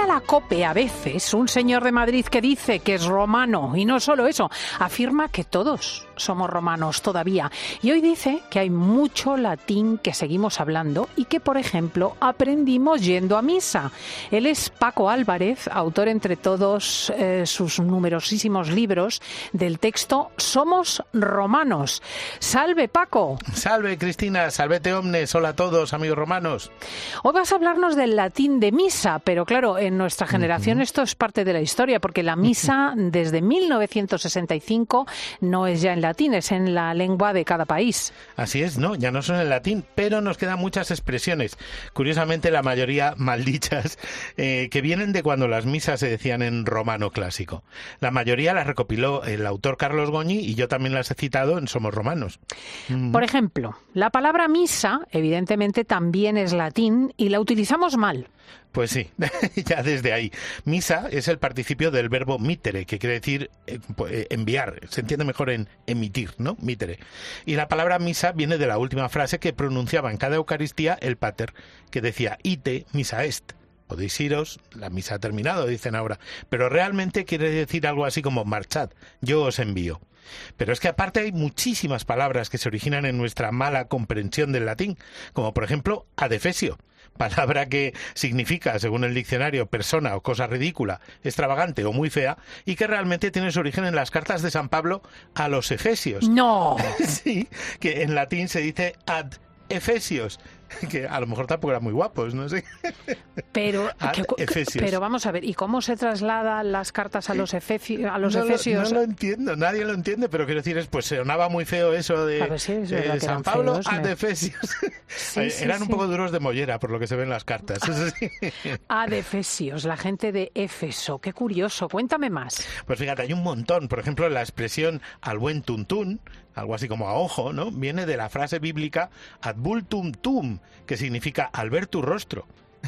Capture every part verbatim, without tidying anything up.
la COPE a veces un señor de Madrid que dice que es romano, y no solo eso, afirma que todos somos romanos todavía. Y hoy dice que hay mucho latín que seguimos hablando y que, por ejemplo, aprendimos yendo a misa. Él es Paco Álvarez, autor, entre todos eh, sus numerosísimos libros, del texto Somos romanos. ¡Salve, Paco! Salve, Cristina, salvete omnes, hola a todos, amigos romanos. Hoy vas a hablarnos del latín de misa, pero claro, en nuestra generación uh-huh. esto es parte de la historia, porque la misa desde mil novecientos sesenta y cinco no es ya en latín, es en la lengua de cada país. Así es, no, ya no son en latín, pero nos quedan muchas expresiones, curiosamente la mayoría maldichas, eh, que vienen de cuando las misas se decían en romano clásico. La mayoría las recopiló el autor Carlos Goñi y yo también las he citado en Somos romanos. Por ejemplo, la palabra misa evidentemente también es latín y la utilizamos mal. Pues sí, ya desde ahí. Misa es el participio del verbo mittere, que quiere decir eh, enviar. Se entiende mejor en emitir, ¿no? Mittere. Y la palabra misa viene de la última frase que pronunciaba en cada Eucaristía el pater, que decía ite misa est. Podéis iros, la misa ha terminado, dicen ahora. Pero realmente quiere decir algo así como marchad, yo os envío. Pero es que aparte hay muchísimas palabras que se originan en nuestra mala comprensión del latín, como por ejemplo adefesio, palabra que significa, según el diccionario, persona o cosa ridícula, extravagante o muy fea, y que realmente tiene su origen en las cartas de San Pablo a los efesios. ¡No! Sí, que en latín se dice ad efesios, que a lo mejor tampoco eran muy guapos, no sé. Pero, que, pero vamos a ver, ¿y cómo se trasladan las cartas a los, efeci, a los no efesios? Lo, no lo entiendo, nadie lo entiende, pero quiero decir, es, pues sonaba muy feo eso de ver, sí, es eh, San Pablo feos, ad me... efesios. Sí, sí, eran sí. un poco duros de mollera, por lo que se ve en las cartas. Ad efesios, la gente de Éfeso, qué curioso, cuéntame más. Pues fíjate, hay un montón, por ejemplo, la expresión al buen tuntún, algo así como a ojo, ¿no? Viene de la frase bíblica ad vultum tum, que significa al ver tu rostro.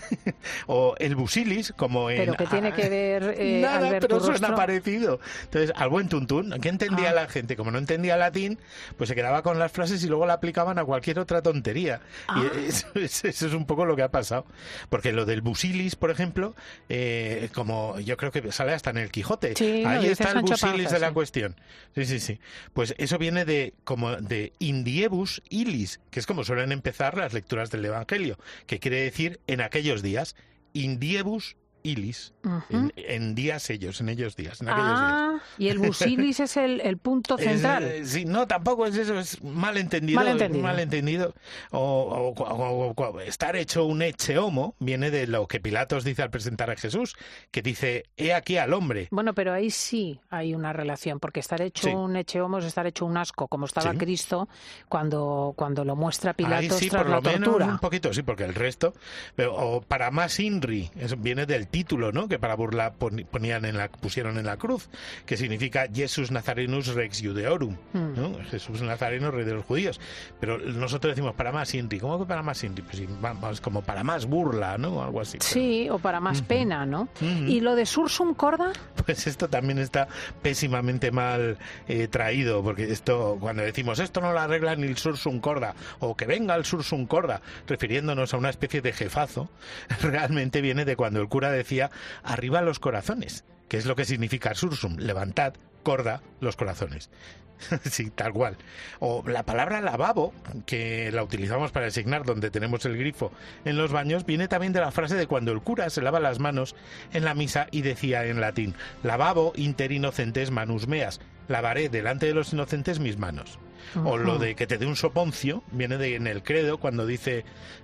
O el busilis, como en... ¿Pero qué tiene que ver eh, Nada, al ver pero tu suena rostro? Entonces, Entonces, al buen tuntún, ¿qué entendía ah. la gente? Como no entendía latín, pues se quedaba con las frases y luego la aplicaban a cualquier otra tontería. Ah. Y eso, eso, eso es un poco lo que ha pasado. Porque lo del busilis, por ejemplo, eh, como yo creo que sale hasta en el Quijote. Sí, ahí no, está el Sancho busilis Panza, de la sí. cuestión. Sí, sí, sí. Pues eso viene de como de indiebus illis, que es como suelen empezar las lecturas del Evangelio, que quiere decir en aquellos días. Indiebus ilis, uh-huh. en, en días ellos, en ellos días, en aquellos ah, días. Y el busilis es el, el punto central. Es, sí, no, tampoco es eso, es mal entendido. Mal entendido. Mal entendido. O, o, o, o, o estar hecho un ecce homo viene de lo que Pilatos dice al presentar a Jesús, que dice, he aquí al hombre. Bueno, pero ahí sí hay una relación, porque estar hecho sí. un ecce homo es estar hecho un asco, como estaba sí. Cristo cuando, cuando lo muestra Pilatos sí, tras por la lo tortura. Menos un poquito, sí, porque el resto, pero, o para más inri, eso viene del título, ¿no? Que para burla ponían en la, pusieron en la cruz, que significa Jesus Nazarenus Rex Judeorum, mm. ¿no? Jesús Nazareno, rey de los judíos. Pero nosotros decimos para más inri. ¿Cómo que para más inri? Pues vamos, como para más burla, ¿no? Algo así. Sí, pero... o para más uh-huh. pena, ¿no? Uh-huh. ¿Y lo de sursum corda? Pues esto también está pésimamente mal eh, traído, porque esto, cuando decimos esto no lo arregla ni el sursum corda, o que venga el sursum corda, refiriéndonos a una especie de jefazo, realmente viene de cuando el cura decía arriba los corazones, que es lo que significa sursum, levantad, corda, los corazones. Sí, tal cual. O la palabra lavabo, que la utilizamos para designar donde tenemos el grifo en los baños, viene también de la frase de cuando el cura se lava las manos en la misa y decía en latín, lavabo inter innocentes manus meas, lavaré delante de los inocentes mis manos. Uh-huh. O lo de que te dé un soponcio, viene de en el credo cuando dice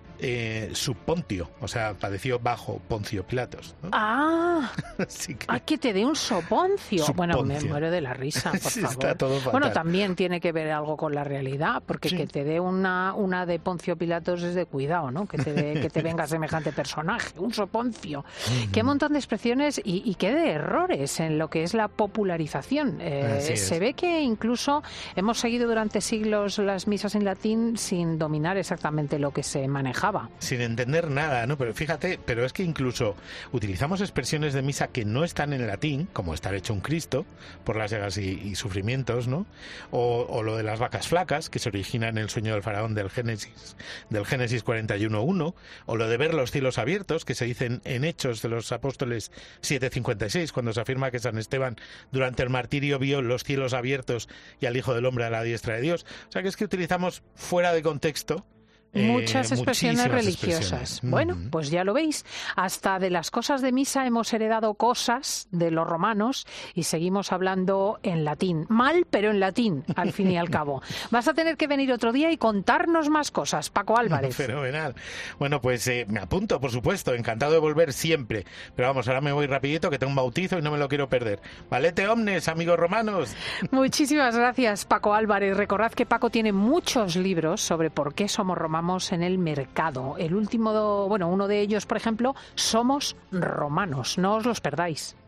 eh, subpontio, o sea, padeció bajo Poncio Pilatos, ¿no? Ah, Así que... ah, que te dé un soponcio. Subponcio. Bueno, me muero de la risa, por sí, favor. Está todo fatal. Bueno, también tiene que ver algo con la realidad, porque sí. que te dé una, una de Poncio Pilatos es de cuidado, ¿no? Que te, de, que te venga semejante personaje, un soponcio. Mm-hmm. Qué montón de expresiones y, y qué de errores en lo que es la popularización. Eh, se ve que incluso hemos seguido durante siglos las misas en latín sin dominar exactamente lo que se manejaba. dejaba. Sin entender nada, ¿no? Pero fíjate, pero es que incluso utilizamos expresiones de misa que no están en latín, como estar hecho un Cristo, por las llagas y, y sufrimientos, ¿no? O, o lo de las vacas flacas, que se origina en el sueño del faraón del Génesis, del Génesis cuarenta y uno uno, o lo de ver los cielos abiertos, que se dicen en Hechos de los Apóstoles siete cincuenta y seis, cuando se afirma que San Esteban durante el martirio vio los cielos abiertos y al Hijo del Hombre a la diestra de Dios. O sea que es que utilizamos fuera de contexto Muchas eh, expresiones religiosas. Expresiones. Bueno, Mm-hmm. pues ya lo veis. Hasta de las cosas de misa hemos heredado cosas de los romanos y seguimos hablando en latín. Mal, pero en latín, al fin y al cabo. Vas a tener que venir otro día y contarnos más cosas, Paco Álvarez. Fenomenal. Bueno, pues eh, me apunto, por supuesto. Encantado de volver siempre. Pero vamos, ahora me voy rapidito, que tengo un bautizo y no me lo quiero perder. Valete omnes, amigos romanos. Muchísimas gracias, Paco Álvarez. Recordad que Paco tiene muchos libros sobre por qué somos romanos en el mercado. El último, bueno, uno de ellos, por ejemplo, Somos romanos. No os los perdáis.